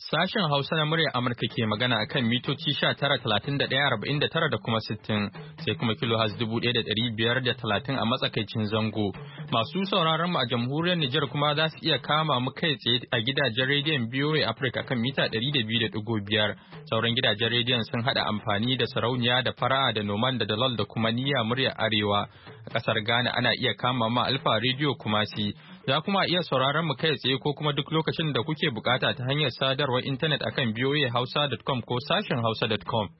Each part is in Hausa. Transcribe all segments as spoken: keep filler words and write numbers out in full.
Sashen Hausa na muryar Amurka ke magana a kan mitoci sha tara talatin da ɗaya arba'in da tara da kuma sittin sai kuma kilohaz dubu ɗaya da ɗari biyar da talatin a matsakaicin zango. Masu sauraron mu a jamhuriyar Nijar kuma za su iya kama mu kai tsaye a gidajen rediyon B O A Africa kan mita ɗari da biyu da ɗigo biyar. Sauran gidajen rediyon sun haɗa amfani da sarauniya da fara'a da noman da dalal da kuma niyya muryar Arewa. A ƙasar Ghana ana iya kama ma Alfa Radio Kumasi. Za kuma iya sauraron mu kai tsaye ko kuma duk lokacin da kuke bukata ta hanyar sadarwar intanet akan b o a hausa dot com ko sashen hausa dot com.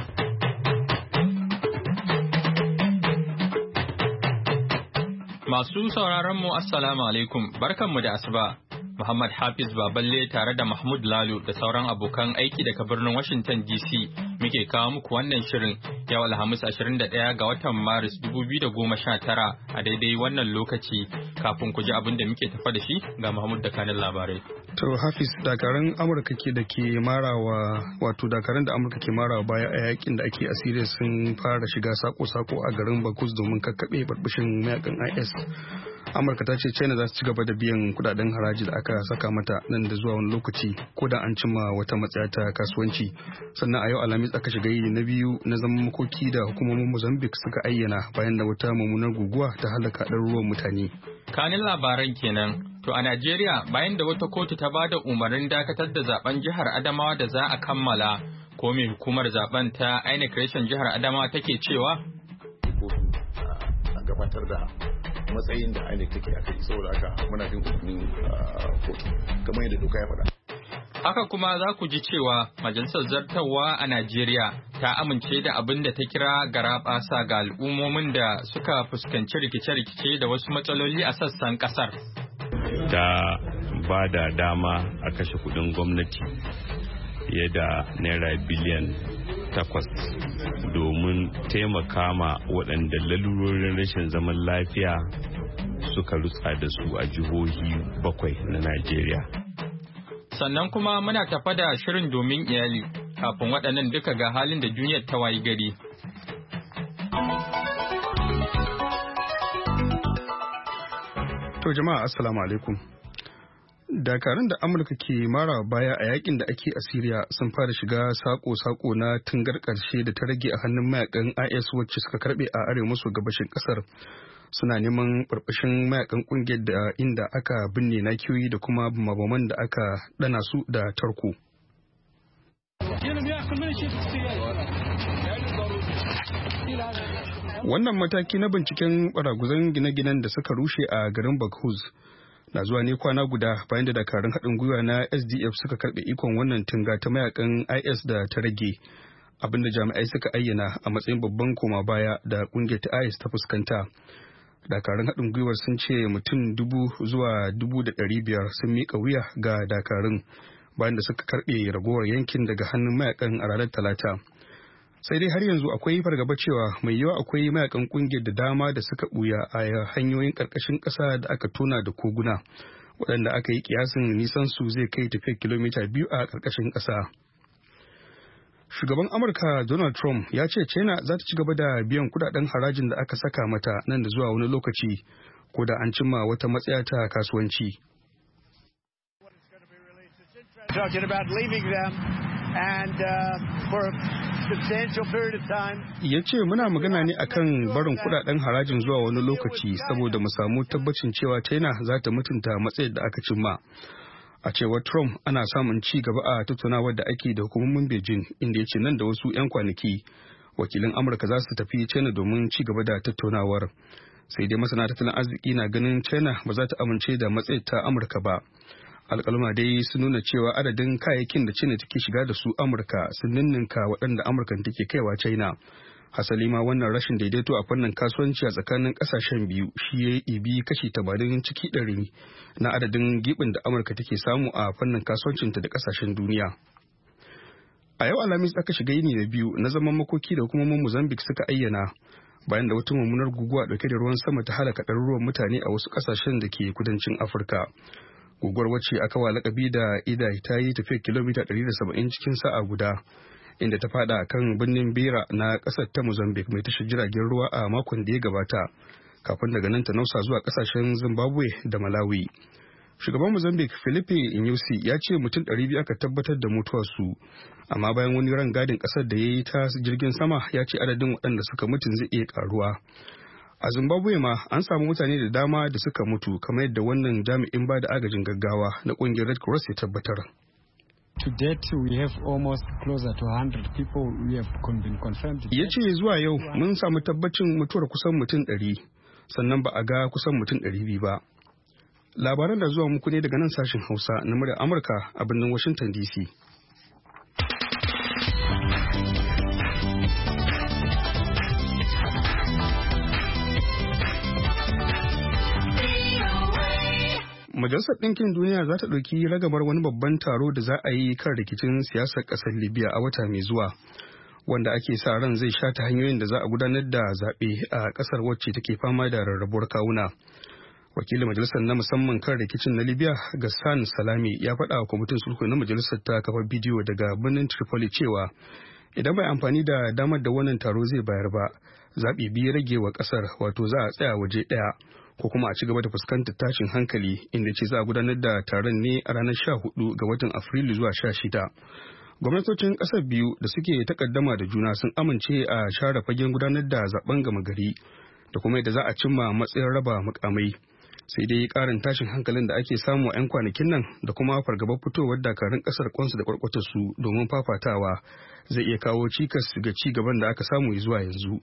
Masu sauraron mu assalamu alaikum, barkanmu da asuba. Muhammad Hafiz Baballe tare da Mahmud Lalo da sauran abokan aiki daga birnin Washington D C muke kawo muku wannan shirin yau Alhamis ashirin da ɗaya ga watan Maris dubu biyu da goma sha tara a daidai wannan lokaci. Kafin ku ji abin da muke tafa da shi ga Mahmud da kanin labarai. To Hafiz, dakarun Amurka ke da ke marawa wato dakarun da Amurka ke marawa baya a yakin da ake asiri sun fara shiga sako-sako a garin Bakus domin kakkaɓe barbishin mayakan I S. Amurka ta ce China za su ci gaba da biyan kudaden haraji da aka saka mata nan da zuwa wani lokaci ko da an cimma wata matsaya ta kasuwanci. Sannan a yau Alhamis aka shiga yini na biyu na zaman makoki da hukumomin Mozambique suka ayyana bayan da wata mummunar guguwa ta halaka ɗaruruwan mutane. Kanin labaran kenan. To a Najeriya bayan da wata kotu ta ba da umarnin dakatar da zaben jihar Adamawa da za a kammala, ko me hukumar zaben ta I N E C reshen jihar Adamawa take cewa? Kotu a gabatar da matsayin da I N E C take a kai saboda haka muna bin umarnin kotu kamar yadda doka ya faɗa. Haka kuma za ku ji cewa Majalisar Zartarwa a Najeriya ta amince da abin da ta kira garaɓasa ga al'ummomin da suka fuskanci rikice-rikice da wasu matsaloli a sassan ƙasar. Ta ba da dama a kashe kudin gwamnati fiye da naira biliyan takwas domin taimaka ma waɗanda lalurorin rashin zaman lafiya suka rutsa da su a jihohi bakwai na Najeriya. Sannan kuma muna tafa da shirin domin iyali kafin waɗannan duka ga halin da duniyar ta wayi gari. To jama'a assalamu alaikum. Dakarun da Amurka ke mara baya a yakin da ake a Syria sun fara shiga sako-sako na tungar ƙarshe da ta rage a hannun mayakan I S wacce suka karbe a arewa maso gabashin ƙasar. Suna neman barbashin mayakan ƙungiyar da inda aka binne nakiyoyi da kuma mabaman da aka dana su da tarko. Wannan mataki na binciken baraguzan gine-ginen da suka rushe a garin Baghuz na zuwa ne kwana guda bayan da dakarun haɗin gwiwa na S D F suka karɓe ikon wannan tunga ta mayakan I S da ta rage, abinda jami'ai suka ayyana a matsayin babban koma baya da ƙungiyar ta I S ta fuskanta. Dakarun haɗin gwiwar sun ce mutum dubu zuwa dubu da ɗari biyar sun miƙa wuya ga dakarun bayan da suka karɓe ragowar yankin daga hannun mayakan a ranar Talata. Sai dai har yanzu akwai fargaba cewa mai yawa akwai mayakan kungiyar da dama da suka buya a hanyoyin karkashin ƙasa da aka tona da koguna waɗanda aka yi kiyasin nisan su zai kai tafiyar kilomita biyu a karkashin ƙasa. Shugaban Amurka Donald Trump ya ce China za ta ci gaba da biyan kudaden harajin da aka saka mata nan da zuwa wani lokaci ko da an cimma wata matsaya ta kasuwanci. And uh, for a substantial period of time. Ya ce muna magana ne akan barin kudaden harajin zuwa wani lokaci saboda mu samu tabbacin cewa China za ta mutunta matsayar da aka cimma. A cewar Trump ana samun ci gaba a tattaunawar da ake da hukumomin Beijing inda ya ce nan da wasu 'yan kwanaki wakilin Amurka za su tafi China domin ci gaba da tattaunawar. Sai dai masana tattalin arziki na ganin China ba za ta amince da matsayar ta Amurka ba. Alƙaluma dai sun nuna cewa adadin kayayyakin da China take shiga da su Amurka sun ninninka waɗanda Amurka take kaiwa China. Hasali ma wannan rashin daidaito a fannin kasuwanci a tsakanin ƙasashen biyu shi ya ibi kashi tamanin ciki ɗari na adadin gibin da Amurka take samu a fannin kasuwancinta da ƙasashen duniya. A yau Alhamis aka shiga yini na biyu na zaman makoki da hukumomin Mozambique suka ayyana bayan da wata mummunar guguwa ɗauke da ruwan sama ta halaka ɗaruruwan mutane a wasu ƙasashen da ke kudancin Afirka. Guguwar wacce aka wa lakabi da Idai ta yi tafiyar kilomita ɗari da saba'in cikin sa'a guda, inda ta fada kan birnin Beira na ƙasar ta Mozambique mai tashar jiragen ruwa a makon da ya gabata, kafin daga nan ta nausa zuwa ƙasashen Zimbabwe da Malawi. Shugaban Mozambique Filipe Nyusi ya ce mutum ɗari biyu aka tabbatar da mutuwarsu, amma bayan wani rangadin ƙasar da ya yi ta jirgin sama ya ce adadin waɗanda suka mutu zai iya ƙaruwa. A Zimbabwe ma an samu mutane da dama da suka mutu kamar yadda wannan jami'in ba da agajin gaggawa na ƙungiyar Red Cross ya tabbatar. To date we have almost closer to one hundred people we have been confirmed. Ya ce zuwa yau mun samu tabbacin mutuwar kusan mutum ɗari, sannan ba a ga kusan mutum ɗari biyu ba. Labaran da zuwa muku ne daga nan sashen Hausa na muryar Amurka a birnin Washington D C. Majalisar Ɗinkin Duniya za ta ɗauki ragamar wani babban taro da za a yi kan rikicin siyasar ƙasar Libya a wata mai zuwa, wanda ake sa ran zai shata hanyoyin da za a gudanar da zaɓe a ƙasar wacce take fama da rarrabuwar kawuna. Wakilin majalisar na musamman kan rikicin na Libya, Ghassan Salami, ya faɗa wa kwamitin sulhu na majalisar ta kafa bidiyo daga birnin Tripoli cewa idan bai amfani da damar da wannan taro zai bayar ba, zaɓi biyu rage wa ƙasar, wato za a tsaya waje ɗaya ko kuma a ci gaba da fuskantar tashin hankali, inda ce za a gudanar da taron ne a ranar sha hudu ga watan Afrilu zuwa sha shida. Gwamnatocin ƙasar biyu da suke takaddama da juna sun amince a share fagen gudanar da zaben gama gari da kuma yadda za a cimma matsayin raba mukamai. Sai dai karin tashin hankalin da ake samu a 'yan kwanakin nan da kuma fargabar fitowar dakarun kasar kwansu da kwarkwatar su domin fafatawa zai iya kawo cikas ga ci gaban da aka samu zuwa yanzu.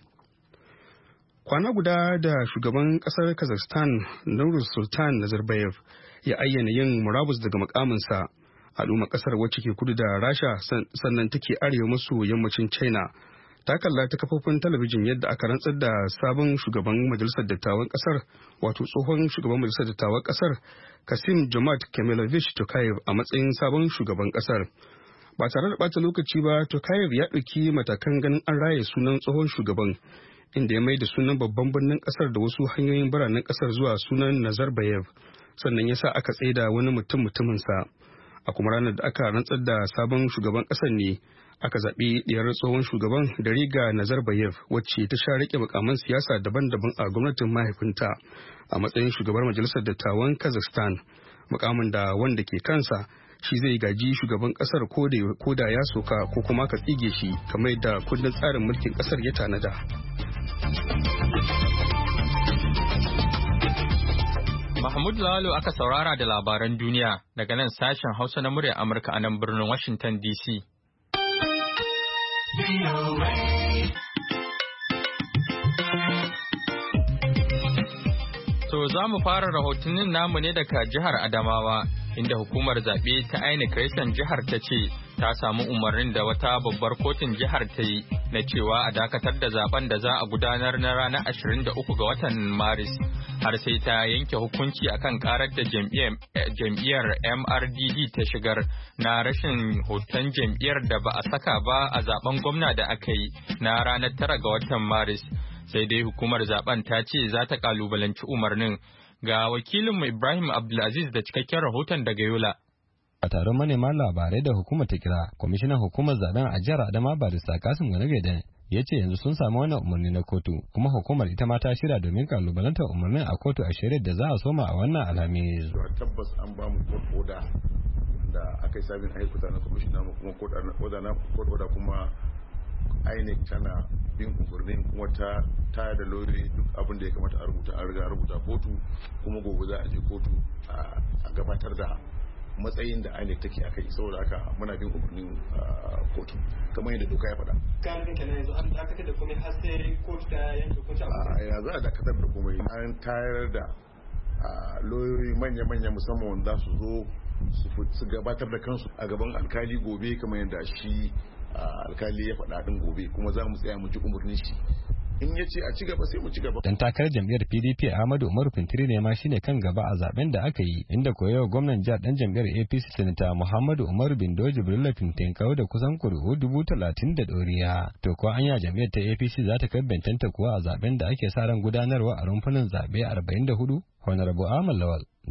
Kwana guda da shugaban kasar Kazakhstan Nursultan Sultan Nazarbayev ya ayyana yin murabus daga mukaminsa, al'ummar kasar wacce ke kudu da Rasha sannan take arewa maso yammacin China ta kalla ta kafofin talabijin yadda aka rantsar da sabon shugaban majalisar dattawan kasar, wato tsohon shugaban majalisar dattawan kasar Kasim Jomart Kemilovich Tokayev a matsayin sabon shugaban kasar. Ba tare da ɓata lokaci ba, Tokayev ya ɗauki matakan ganin an raye sunan tsohon shugaban, inda ya mai da sunan babban birnin kasar da wasu hanyoyin biranen kasar zuwa sunan Nazarbayev, sannan ya sa aka tsaida wani mutum mutuminsa. A kuma ranar da aka rantsar da sabon shugaban kasar ne aka zaɓi ɗiyar tsohon shugaban da Riga Nazarbayev, wacce ta sha riƙe mukaman siyasa daban-daban a gwamnatin mahaifinta a matsayin shugabar majalisar dattawan Kazakhstan, mukamin da wanda ke kansa shi zai gaji shugaban ƙasar ko da ya soka ko kuma ka tsige shi kamar yadda kundin tsarin mulkin ƙasar ya tanada. Mahmud Lalo aka saurara da labaran duniya daga nan sashen Hausa na muryar Amurka a nan birnin Washington D C. To za mu fara rahotannin namu ne daga jihar Adamawa, inda hukumar zaɓe ta I N E C reshen jihar ta ce ta samu umarnin da wata babbar kotun jihar ta yi na cewa a dakatar da zaben da za a gudanar na ranar ashirin da uku ga watan Maris har sai ta yanke hukunci akan karar da jam'iyyar M R D D ta shigar na rashin hoton jam'iyyar da ba a saka ba a zaben gwamna da aka yi na ranar tara ga watan Maris. Sai dai hukumar zaben ta ce za ta kalubalanci umarnin. Ga wakilinmu Ibrahim Abdulaziz da cikakken rahoton daga Yola. A taron manema labarai da hukumar ta kira, kwamishinan hukumar zaben a jihar Adama Barista Kasim Ganageden ya ce yanzu sun samu wannan umarni na kotu, kuma hukumar ita ma ta shirya domin kalubalantar umarnin a kotu a shirya da za a soma a wannan alhamis. Tabbas an ba mu court order da aka yi sabin aikuta na kwamishina mu kuma court order kuma I N E C tana bin umarnin kuma ta tayar da lori duk abin da ya kamata a rubuta an riga a rubuta kotu, kuma gobe za a je kotu a gabatar da matsayin da I N E C take a kai, saboda haka muna bin umarnin kotu kamar yadda doka ya faɗa. Kan rinka na yanzu an dakatar da komai har sai kotu ta yanke hukunci a kai. Ya za a dakatar da komai, an tayar da lauyoyi manya-manya musamman wanda su zo su gabatar da kansu a gaban alkali gobe kamar yadda shi alkali ya faɗa ɗin gobe, kuma za mu tsaya mu ji umarnin shi. In ya ce a ci gaba sai mu ci gaba. Dan takarar jam'iyyar P D P Ahmadu Umaru Fintiri ne ma shine kan gaba a zaben da aka yi, inda koyawa gwamnan jihar dan jam'iyyar A P C Sanata Muhammadu Umaru Bindo Jibrilla Fintinkau da kusan kuri'u dubu talatin da ɗoriya. To kuwa anya jam'iyyar ta A P C za ta kai bentanta kuwa a zaben da ake sa ran gudanarwa a rumfunan zaɓe arba'in da hudu? Honorable Ahmad Lawal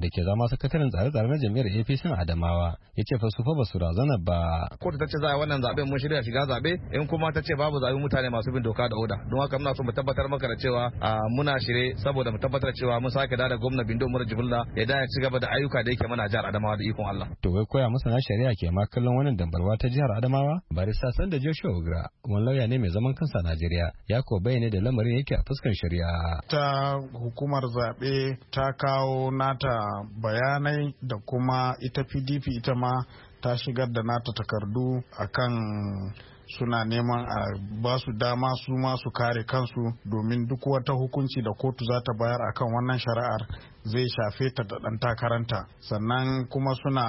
da ke zama sakataren tsare-tsare na jam'iyyar A P C Adamawa ya ce fa su fa ba su razana ba. Kotu ta ce za a wannan zaben mun shirya shiga zabe in kuma ta ce babu zabe mutane masu bin doka da oda don haka muna so mu tabbatar maka da cewa muna shirye saboda mu tabbatar cewa mun sake da gwamna Bindo Umar Jibrilla ya da ya ci gaba da ayyuka da yake mana jihar Adamawa da ikon Allah. To wai koya masana shari'a ke ma kallon wannan dambarwa ta jihar Adamawa? Barista Sanda Joshua Ugra wani lauya ne mai zaman kansa a Najeriya ya ko bayyana da lamarin yake a fuskar shari'a. Ta hukumar zaɓe ta kawo nata bayanai da kuma ita P D P ita ma ta shigar da nata takardu akan suna neman a ba su dama su ma su kare kansu domin duk wata hukunci da kotu za ta bayar akan wannan shari'ar zai shafe ta da ɗan takaranta. Sannan kuma suna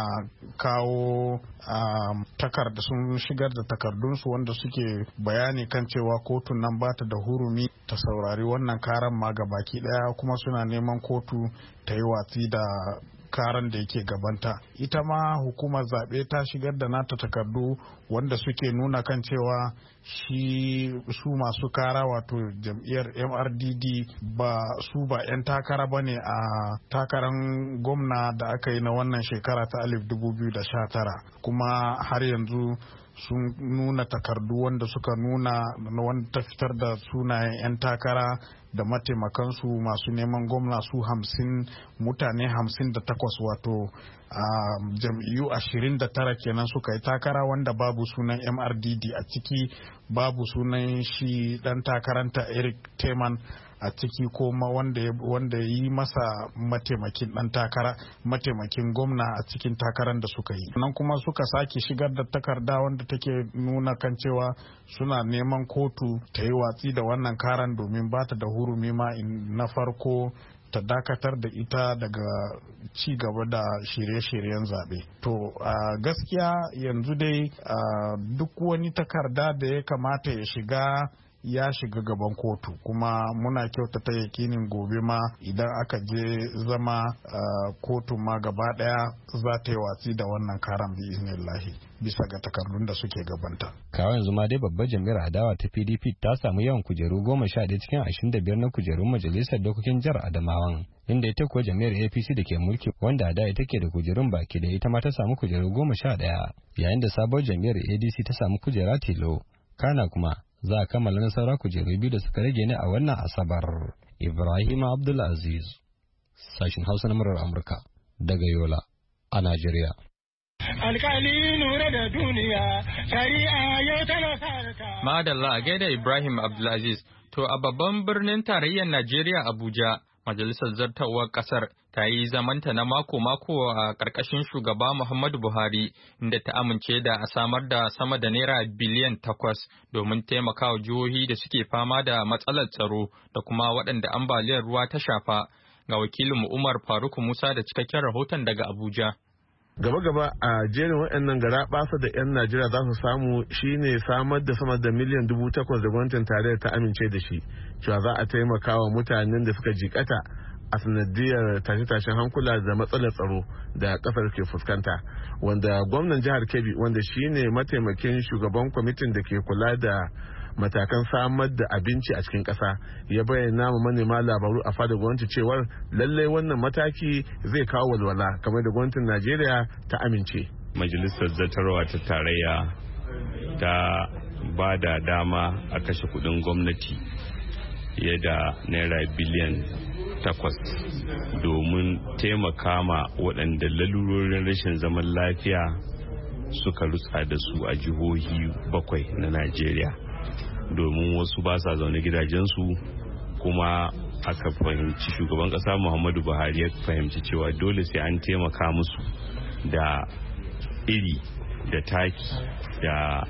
kawo takarda sun shigar da takardunsu wanda suke bayani kan cewa kotun nan ba ta da hurumi ta saurari wannan karan ma ga baki ɗaya, kuma suna neman kotu ta yi watsi da karan da yake gabanta. Ita ma hukumar zaɓe ta shigar da nata takardu wanda suke nuna kan cewa shi su masu kara wato jam'iyyar M R D D ba su ba 'yan takara ba ne a takarar gwamna da aka yi na wannan shekara ta alif dubu biyu da sha tara, kuma har yanzu sun nuna takardu wanda suka nuna wanda ta fitar da sunayen 'yan takara da mataimakansu masu neman gwamna su hamsin mutane hamsin da takwas wato a jam'iyyu ashirin da tara kenan suka yi takara wanda babu sunan M R D D a ciki, babu sunan shi dan takaranta Eric Teman a ciki, ko wanda wanda yi masa mataimakin dan takara mataimakin gwamna a cikin takarar da suka yi. Nan kuma suka sake shigar da takarda wanda take nuna kan cewa suna neman kotu ta yi watsi da wannan karan domin ba ta da hurumi ma na farko ta dakatar da ita daga ci gaba da shirye-shiryen zaɓe. To a gaskiya yanzu dai duk wani takarda da ya kamata ya shiga ya shiga gaban kotu, kuma muna kyautata yakinin gobe ma idan aka je zama kotu ma gaba daya za ta yi watsi da wannan karan bi iznillahi bisa ga takardun da suke gabanta. Kawo yanzu ma dai babbar jam'iyyar adawa ta P D P ta samu yawan kujeru goma sha ɗaya cikin ashirin da biyar na kujerun majalisar dokokin jihar Adamawan, inda ita kuwa jam'iyyar A P C da ke mulki wanda a da ita ke da kujerun baki da ita ma ta samu kujeru goma sha ɗaya, yayin da sabuwar jam'iyyar A D C ta samu kujera tilo. Kana kuma za a kammala nasara kujeru biyu da suka rage ne a wannan asabar. Ibrahim Abdulaziz, sashin Hausa na murar Amurka daga Yola a Najeriya. Alkali nura da duniya, shari'a yau tana sarata. Madalla a gaida Ibrahim Abdulaziz. To a babban birnin tarayyar Najeriya Abuja, Majalisar Zartawar Ƙasar ta yi zamanta na mako-mako a ƙarƙashin shugaba Muhammadu Buhari, inda ta amince da a samar da sama da naira biliyan takwas domin taimakawa jihohi da suke fama da matsalar tsaro da kuma waɗanda ambaliyar ruwa ta shafa. Ga wakilinmu Umar Faruk Musa da cikakken rahoton daga Abuja. Gaba-gaba a jerin waɗannan gara ɓasa da 'yan Najeriya za su samu shine samar da sama da miliyan dubu takwas da gwamnatin tarayyar ta amince da shi, cewa za a taimaka wa mutanen da suka jikata a sanadiyar tashe-tashen hankula da matsalar tsaro da kasar ke fuskanta, wanda gwamnan jihar Kebbi, wanda shine mataimakin shugaban kwamitin da ke kula da matakan samar da abinci a cikin ƙasa, ya bayyana ma manema labaru a fadar gwamnati cewar lallai wannan mataki zai kawo walwala kamar da gwamnatin Najeriya ta amince. Majalisar Zartarwa ta Tarayya ta ba da dama a kashe kudin gwamnati fiye da naira biliyan takwas domin taimaka ma waɗanda lalurorin rashin zaman lafiya suka rutsa da su a jihohi bakwai na Najeriya. Domin wasu ba sa zaune gidajensu, kuma aka fahimci shugaban kasa Muhammadu Buhari ya fahimci cewa dole sai an taimaka musu da iri da taki da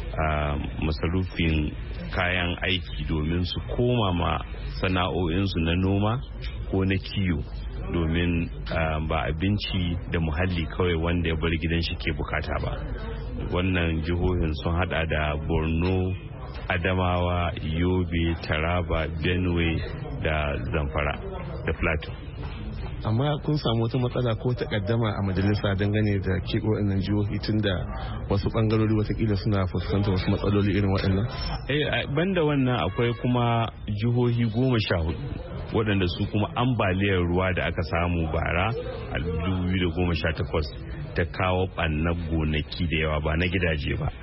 masarufin kayan aiki domin su koma ma sana'o'insu na noma ko na kiyo, domin ba abinci da muhalli kawai wanda ya bar gidan shi ke bukata ba. Wannan jihohin sun hada da Borno, Adamawa, Yobe, Taraba, Benue da Zamfara da Plateau. amma kun samu wata matsala ko takaddama a majalisa dangane da keɓe waɗannan jihohi tun da wasu ɓangarori watakila suna fuskantar wasu matsaloli irin waɗannan? Eh, banda wannan akwai kuma jihohi goma sha hudu waɗanda su kuma ambaliyar ruwa da aka samu bara a dubu biyu da goma sha takwas ta kawo ɓannar gonaki da yawa ba na gidaje ba,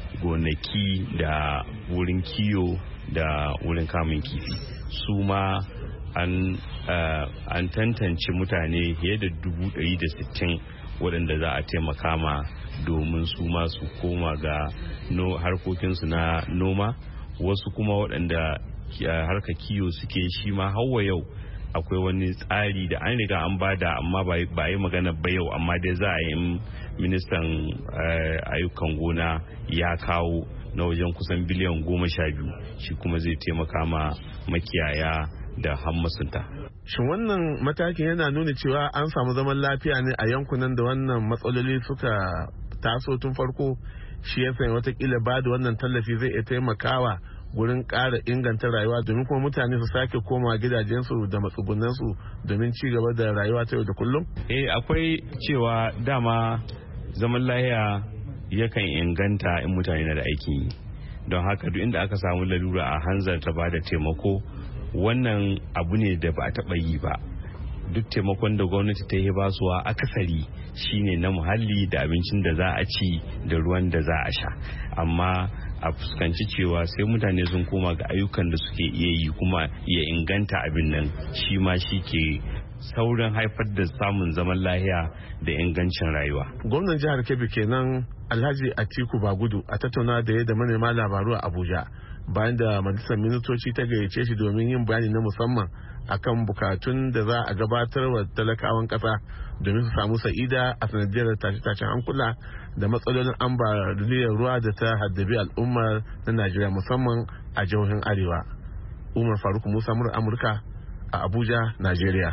gonaki da wurin kiyo da wurin kamun kifi. Su ma an, uh, an tantance mutane fiye da dubu ɗari da sittin waɗanda za a taimaka ma domin su ma su koma ga no, harkokinsu na noma. Wasu kuma waɗanda harka kiyo suke shi ma hawa yau akwai wani tsari da an riga an bada amma ba yi magana ba yau, amma dai za a yi ministan ayyukan gona ya kawo na wajen kusan biliyan goma sha biyu, shi kuma zai taimaka ma makiyaya da hammasunta. Shin wannan matakin yana nuna cewa an samu zaman lafiya ne a yankunan da wannan matsaloli suka taso tun farko, shi ya sanya watakila ba da wannan tallafi zai iya taimakawa gurin ƙara inganta rayuwa domin kuma mutane su sake koma gidajensu da matsugunansu domin ci gaba da rayuwa ta yau da kullum? Eh, akwai cewa dama zaman lahiya yakan inganta in mutane na da aikin yi, don haka duk inda aka samu lalura a hanzarta ba da taimako. Wannan abu ne da ba a taɓa yi ba. Duk taimakon da gwamnati ta yi basuwa akasari shine na muhalli da abincin da za a ci da ruwan da za a sha, amma a fuskanci cewa sai mutane sun koma ga ayyukan da suke iya yi kuma ya inganta abin nan, shi ma shi ke saurin haifar da samun zaman lahiya da ingancin rayuwa. Gwamnan jihar Kebbi kenan Alhaji Atiku Bagudu a tattauna da yadda manema labaru a Abuja bayan da majalisar ministoci ta gayyace shi domin yin bayani na musamman akan bukatun da za a gabatar wa talakawan kasa domin su samu sa'ida a sanadiyar tashe-tashen hankula da matsalolin ambaliyar ruwa da ta haddabi al'ummar na Najeriya musamman a jihohin Arewa. Umar Faruk Musa, murar Amurka a Abuja, Najeriya.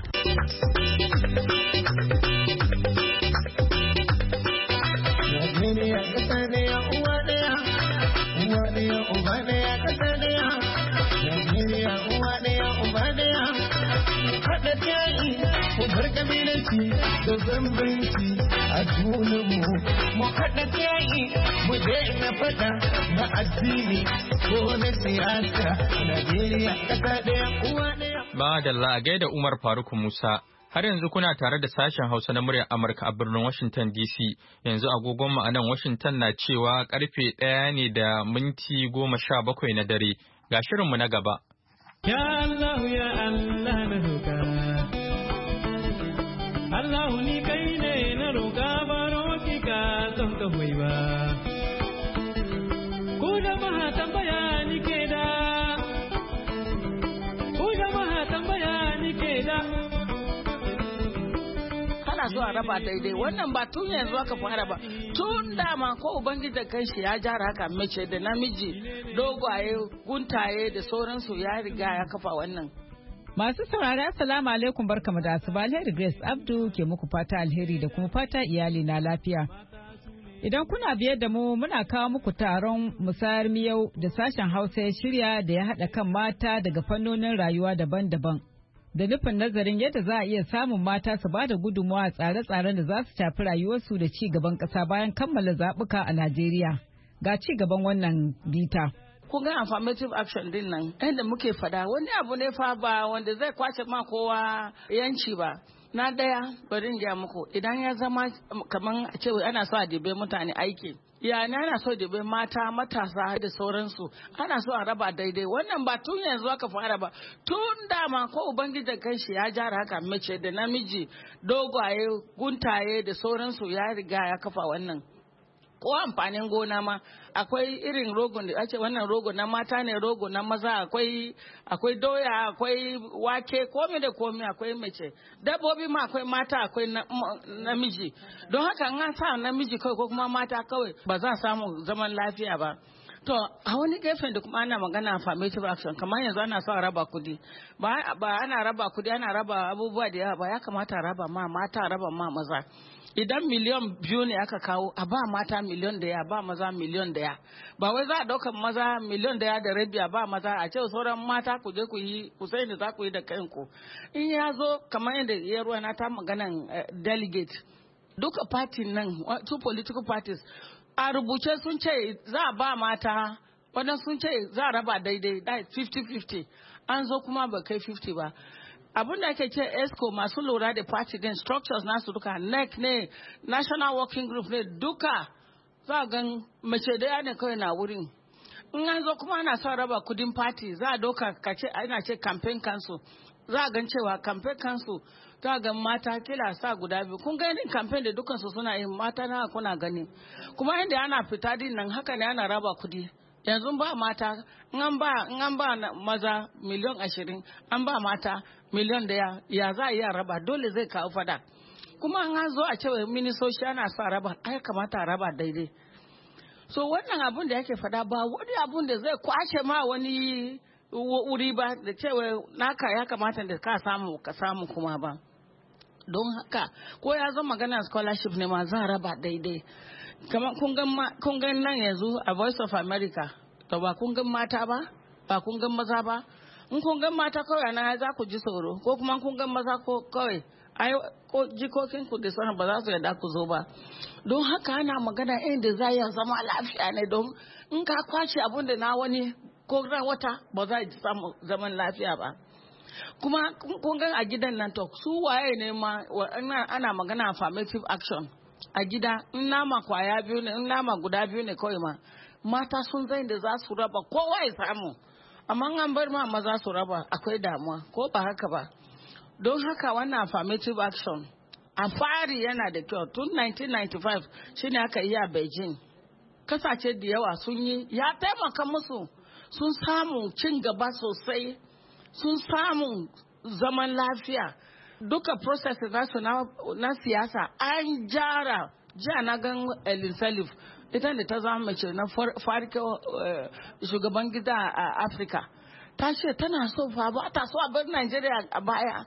Bar kabilanci da zambanci a junanmu mu haɗa yayi mu daina faɗa na addini ko na siyasa. Najeriya ƙasa ɗaya uwa ɗaya. Ba da la'agai da Umar Faruk Musa. Har yanzu kuna tare da sashen Hausa na muryar Amurka a birnin Washington D C. Yanzu agogon mu a nan Washington na cewa karfe ɗaya ne da minti goma sha bakwai na dare. Ga shirinmu na gaba. Ya Allah ya Allah na roƙa. Allah ni kai ne na roƙa baro ki ka don ka hoyi ba. Ku jama'a tambaya ni ke da. Ku jama'a tambaya ni ke da. Kana so a raba daidai wannan ba tun yanzu aka fara ba, tun dama ko ubangiji da kanshi ya jara haka mace da namiji dogaye guntaye da sauransu ya riga ya kafa wannan. Masu saurari assalamu alaikum barkamu da asuba, alheri Grace Abdu ke muku fata alheri da kuma fata iyali na lafiya. Idan kuna biyar da mu muna kawo muku taron musayar miyau da sashen Hausa ya shirya da ya haɗa kan mata daga fannonin rayuwa daban-daban. Da nufin nazarin yadda za a iya samun mata su ba da gudunmawa a tsare-tsaren da za su shafi rayuwarsu da ci gaban ƙasa bayan kammala zaɓuka a Najeriya. Ga ci gaban wannan bita. Kun ga affirmative action din nan yadda muke fada wani abu ne fa ba wanda zai kwace ma kowa yanci ba. Na daya bari in gaya muku idan ya zama kaman a ce ana so a dibe mutane aiki. Ya ne ana so dibe mata matasa da sauransu ana so a raba daidai wannan ba tun yanzu aka fara ba tun dama ko ubangiji da kanshi ya jara haka mace da namiji dogaye guntaye da sauransu ya riga ya kafa wannan. Ko amfanin gona ma akwai irin rogon da ake wannan rogo na mata ne rogo na maza akwai akwai doya akwai wake komai da komai akwai mace dabbobi ma akwai mata akwai namiji don haka an sa namiji kawai ko kuma mata kawai ba za a samu zaman lafiya ba To a wani gefen da kuma ana magana affirmative action kamar yanzu ana son raba kudi ba ba ana raba kudi ana raba abubuwa da yawa ba ya kamata raba ma mata raba ma maza. Idan miliyan biyu ne aka kawo a ba mata miliyan daya ba maza miliyan daya ba wai za a ɗaukar maza miliyan daya da rabi a ba maza a ce sauran mata ku je ku yi ku sai da za ku yi da kanku in ya zo kamar yadda ya ruwa na ta maganan uh, delegate duka party nan two political parties a rubuce sun ce za a ba mata wannan sun ce za a raba daidai fifty fifty an zo kuma ba kai fifty ba. Abin da ake ce esco masu lura da party din structures nasu duka N E C ne national working group ne duka za a gan mace daya ne kawai na wurin in an zo kuma ana son raba kudin party za a doka kace ana ce campaign council za a gan cewa campaign council za a gan mata kila sa guda biyu kun ga yin campaign da dukansu suna yin mata na kuna gani kuma inda ana fita din nan haka ne ana raba kudi yanzu ba mata in an ba in an ba maza miliyan ashirin an ba mata miliyan daya ya za a iya raba dole zai kawo fada kuma an zo a cewa ministoci ana sa raba ai kamata a raba daidai so wannan abun da yake fada ba wani abun da zai kwashe ma wani wuri ba da cewa naka ya kamata da ka samu ka samu kuma ba don haka ko ya zo magana scholarship ne ma za a raba daidai kamar kun gan nan yanzu a Voice of America to ba kun gan mata ba ba kun gan maza ba in kun gan mata kawai na za ku ji tsoro ko kuma kun gan maza ko kawai ai ko jikokin ku da sanar ba za su yarda ku zo ba don haka ana magana inda za ya zama lafiya ne don in ka kwace abun da na wani ko ran wata ba za a samu zaman lafiya ba kuma kun gan a gidan nan to su waye ne ma ana magana affirmative action a gida in nama kwaya biyu ne in nama guda biyu ne kawai ma mata sun zai da za su raba kowa ya samu amma an bar ma maza su raba akwai damuwa ko ba haka ba don haka wannan affirmative action a fari yana da kyau tun nineteen ninety-five shine aka yi a Beijing kasace da yawa sun yi ya taimaka musu sun samu cin gaba sosai sun samu zaman lafiya duka process nasu na, na siyasa an jara jiya na gan Elin Salif ita da ta zama mace na farko uh, shugaban gida a Afirka ta ce tana so fa ba ta so a bar Najeriya a baya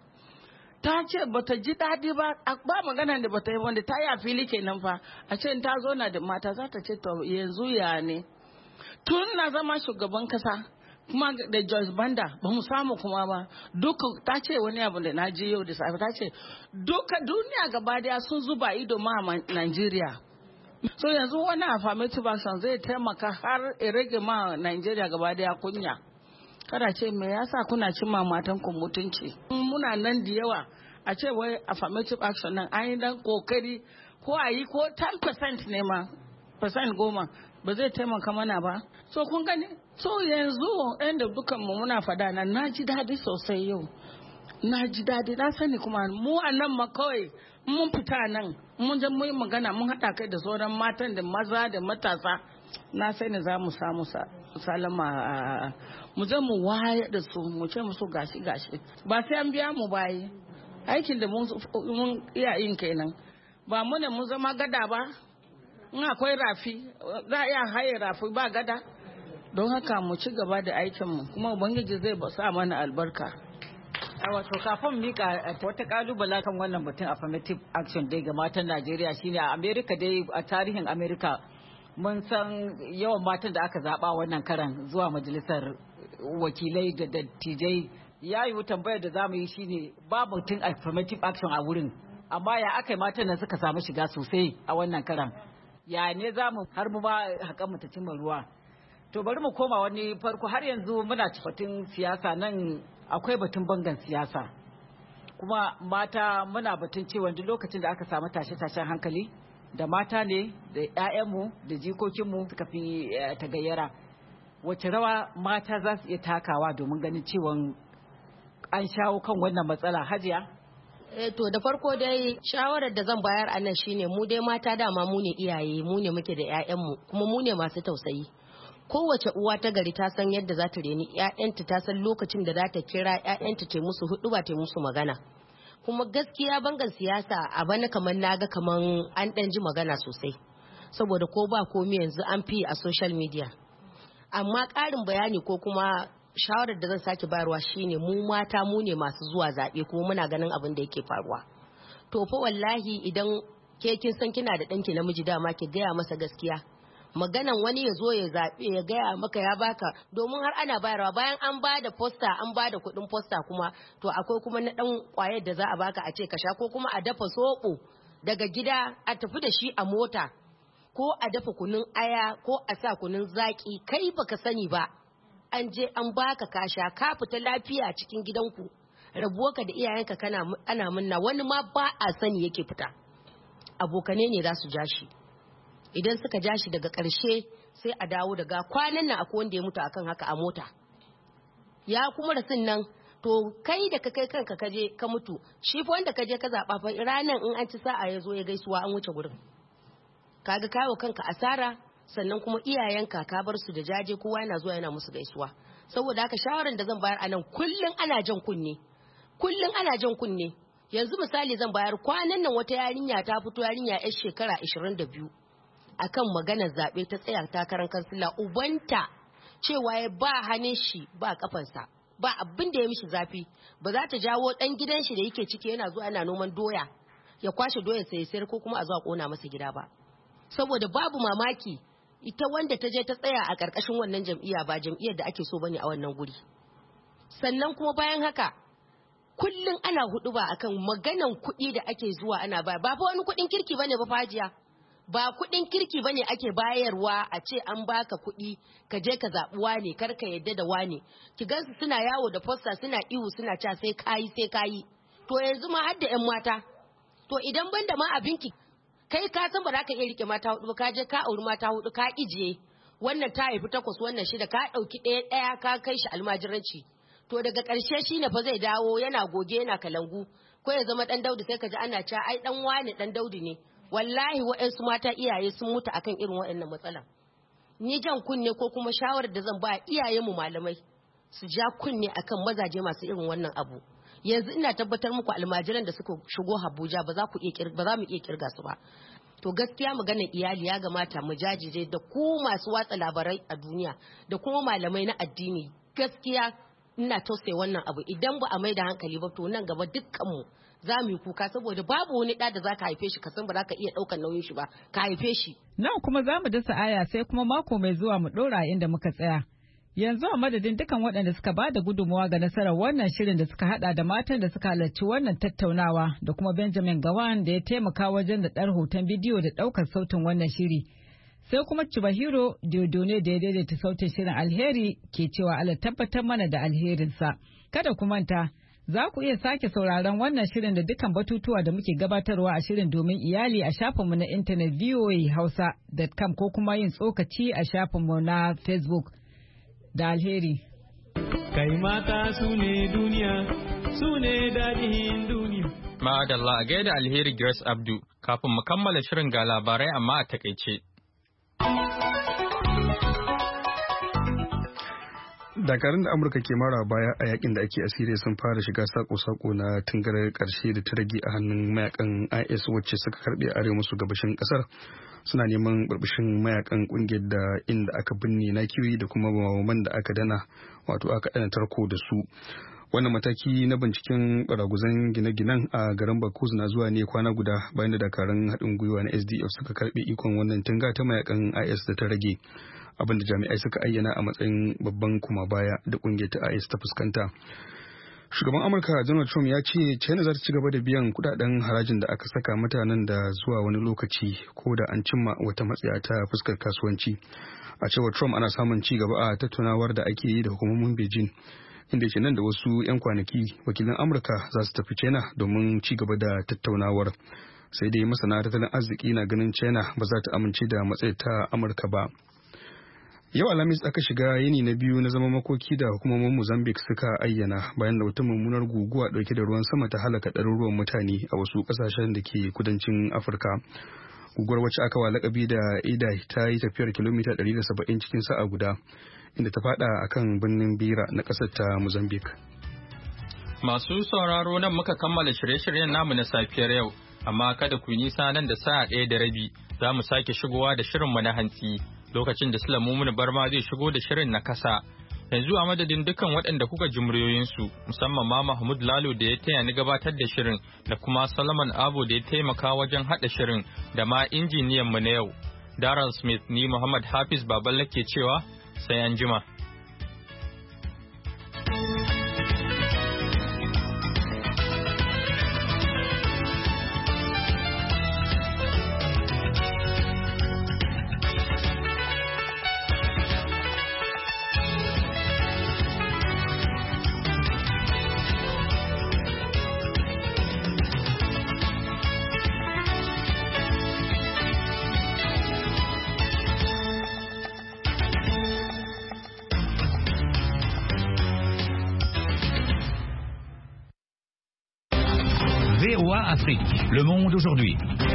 ta ce bata ji daɗi ba ba magana da bata yi wanda ta yi a fili kenan fa a ce ta zo na da mata za ta ce to yanzu ya ne tun na zama shugaban kasa kuma da Joyce Banda ba mu samu kuma ba duka ta ce wani abu da na ji yau da safe ta ce duka duniya gaba daya sun zuba ido ma Najeriya so yanzu wani affirmative action zai taimaka har ya rage ma Najeriya gaba daya kunya kada ce me yasa kuna cin matan ku mutunci muna nan da yawa a ce wai affirmative action nan an yi dan kokari ko a yi ko ten percent ne ma percent goma ba zai taimaka mana ba so kun gani so yanzu inda dukan mu muna fada nan na ji dadi sosai yau na ji dadi na sani kuma mu a nan ma kawai mun fita nan mun je mun magana mun haɗa kai da sauran matan da maza da matasa na sani za mu samu salama mu je mu waye da su mu ce musu gashi gashi ba sai an biya mu bayi aikin da mun iya yin kenan ba mu ne mun zama gada ba in akwai rafi za a iya haye rafi ba gada don haka mu ci gaba da aikinmu kuma ubangiji zai sa mana albarka a wato kafin mika wata kalubala kan wannan batun affirmative action dai ga matan Najeriya shine a America dai a tarihin America mun san yawan matan da aka zaba wannan karan zuwa majalisar wakilai da dattijai ya yi tambayar da zamu yi shine babu tun affirmative action a wurin amma ya aka yi matan nan suka samu shiga sosai a wannan karan ya ne zamu har mu ba hakan mu ta cimma ruwa to bari mu koma wani farko har yanzu muna batun siyasa nan akwai batun bangan siyasa kuma mata muna batun cewa duk lokacin da aka samu tashe-tashen hankali da mata ne da 'ya'yanmu da jikokinmu suka fi tagayyara wace rawa mata za su iya takawa domin ganin cewa an shawo kan wannan matsala hajiya Eh, to da farko dai shawarar da zan bayar a nan shine mu dai mata dama mu ne iyaye mu ne muke da 'ya'yanmu kuma mu ne masu tausayi kowace uwa ta gari ta san yadda za ta reni 'ya'yanta ta san lokacin da za ta kira 'ya'yanta ta musu hudu ba ta musu magana kuma gaskiya bangan siyasa a bana kamar naga kamar an dan ji magana sosai saboda ko ba komi yanzu an fi a social media amma ƙarin bayani ko kuma shawarar da zan sake bayarwa shine mu mata mu ne masu zuwa zaɓe kuma muna ganin abin da yake faruwa. To fa wallahi idan ke kin san kina da ɗanki namiji dama ki gaya masa gaskiya. Maganan wani ya zo ya zaɓe ya gaya maka ya baka domin har ana bayarwa bayan an ba da posta an ba da kuɗin posta kuma to akwai kuma na ɗan ƙwayar da za a baka a ce ka sha ko kuma a dafa soɓo daga gida a tafi da shi a mota ko a dafa kunun aya ko a sa kunun zaƙi kai baka sani ba an je an baka ka sha ka fita lafiya cikin gidanku rabuwarka da iyayenka kana ana munna wani ma ba a sani yake fita abokane ne za su ja shi idan suka ja shi daga ƙarshe sai a dawo daga kwanan nan akwai wanda ya mutu akan haka a mota ya kuma rasin nan to kai da ka kai kanka kaje ka mutu shi fa wanda kaje ka zaba fa ranan in an ci sa'a ya zo ya gaisuwa an wuce gurin kaga kawo kanka asara sannan kuma iyayenka ka bar su da jaje kowa yana zuwa yana musu gaisuwa saboda haka shawaran da zan bayar anan kullun ana jan kunne kullun ana jan kunne yanzu misali zan bayar kwanan nan wata yarinya ta fito yarinya yar shekara ashirin da biyu akan maganar zaɓe ta tsaya takarar kansila ubanta cewa ya ba hannun shi ba kafansa ba abin da ya mishi zafi ba za ta jawo ɗan gidan shi da yake ciki yana zuwa yana noman doya ya kwashe doya sai sayar ko kuma a zuwa kona masa gida ba saboda babu mamaki ita wanda ta je ta tsaya a ƙarƙashin wannan jam'iyya ba jam'iyyar da ake so bane a wannan guri sannan kuma bayan haka kullum ana hudu ba akan maganan kuɗi da ake zuwa ana ba ba fa wani kuɗin kirki bane ba fajiya ba kuɗin kirki bane ake bayarwa a ce an baka kuɗi ka je ka zaɓi wane kar ka yadda da wane ki gansu suna yawo da posta suna ihu suna ca sai kayi sai kayi to yanzu ma har da ƴan mata to idan banda ma abinki kai ka san ba za ka iya rike mata hudu ka je ka auri mata hudu ka ijiye wannan ta haifi takwas wannan shida ka ɗauki ɗaya ɗaya ka kai shi almajiranci to daga ƙarshe shine fa zai dawo yana goge yana kalangu ko ya zama ɗan Daudu sai ka ji ana ca ai ɗan wane ɗan Daudu ne wallahi waɗansu mata iyaye sun mutu akan irin waɗannan matsalan ni jan kunne ko kuma shawarar da zan ba iyayenmu malamai su ja kunne akan mazaje masu irin wannan abu yanzu ina tabbatar muku almajiran da suka shigo Abuja ba za ku iya ba za mu iya kirga su ba to gaskiya maganar iyali ya gamata mu jajire da ku masu watsa labarai a duniya da kuma malamai na addini gaskiya ina tausaye wannan abu idan ba a mai da hankali ba to nan gaba dukkanmu za mu yi kuka saboda babu wani ɗa da za ka haife shi ka san ba za ka iya ɗaukar nauyin shi ba ka haife shi. Nan kuma za mu dasa aya sai kuma mako mai zuwa mu ɗora inda muka tsaya. Yanzu a madadin dukan waɗanda suka ba da gudunmawa ga nasarar wannan shirin da suka haɗa da matan da suka halarci wannan tattaunawa da kuma Benjamin Gawan da ya taimaka wajen da ɗar hoton bidiyo da ɗaukar sautin wannan shiri. Sai kuma Chubahiro Diodone da ya daidaita sautin shirin alheri ke cewa Allah tabbatar mana da alherinsa. Kada ku manta. Za ku iya sake sauraron wannan shirin da dukkan batutuwa da muke gabatarwa a shirin domin iyali a shafinmu na intanet v o a hausa dot com ko kuma yin tsokaci a shafinmu na Facebook da alheri. Kai mata su ne duniya, su ne daɗin duniya. Ma'adalla a gaida alheri Grace Abdu, kafin mu kammala shirin ga labarai amma a takaice. dakarun da amurka ke mara baya a yakin da ake asiri sun fara shiga sako-sako na tungarar karshe da ta rage a hannun mayakan is wacce suka karbe arewa maso gabashin kasar suna neman burbushin mayakan kungiyar da inda aka binne nakiyoyi da kuma mamaman da aka dana wato aka dana tarko da su. Wannan mataki na binciken baraguzan gine-ginen a garin Bakuz na zuwa ne kwana guda bayan da dakarun haɗin gwiwa na S D F suka karbe ikon wannan tunga ta mayakan I S da ta rage, abinda jami'ai suka ayyana a matsayin babban kuma baya da kungiyar ta I S ta fuskanta. Shugaban Amurka Donald Trump ya ce China za ta ci gaba da biyan kudaden harajin da aka saka mutanen da zuwa wani lokaci ko da an cimma wata matsaya ta fuskar kasuwanci. A cewar Trump ana samun ci gaba a tattaunawar da ake yi da hukumomin Beijing, inda ke nan da wasu 'yan kwanaki wakilan Amurka za su tafi China domin ci gaba da tattaunawar. Sai dai masana tattalin arziki na ganin China ba za ta amince da matsayar ta Amurka ba. Yau Alhamis aka shiga yini na biyu na zama makoki da hukumomin Mozambique suka ayyana bayan da wata mummunar guguwa dauke da ruwan sama ta halaka ɗaruruwan mutane a wasu ƙasashen da ke kudancin Afirka. Guguwar wacce aka wa lakabi da Idai ta yi tafiyar kilomita ɗari da saba'in cikin sa'a guda, inda ta fada akan birnin Bira na ƙasar ta Mozambique. Masu sauraro nan muka kammala shirye-shiryen namu na safiyar yau, amma kada ku nisa nan da sa'a ɗaya da rabi za mu sake shigowa da shirinmu na hantsi. lokacin da Sulaimu Barma zai shigo da shirin na kasa. Yanzu a madadin dukkan waɗanda kuka ji muryoyinsu musamman ma Mahmud Lalo da ya taya ni gabatar da shirin da kuma Solomon Abo da ya taimaka wajen haɗa shirin da ma injiniyan mu na yau. Daryl Smith ni Muhammad Hafiz Baballe ke cewa sai an jima. V O A Afrique, Le Monde aujourd'hui.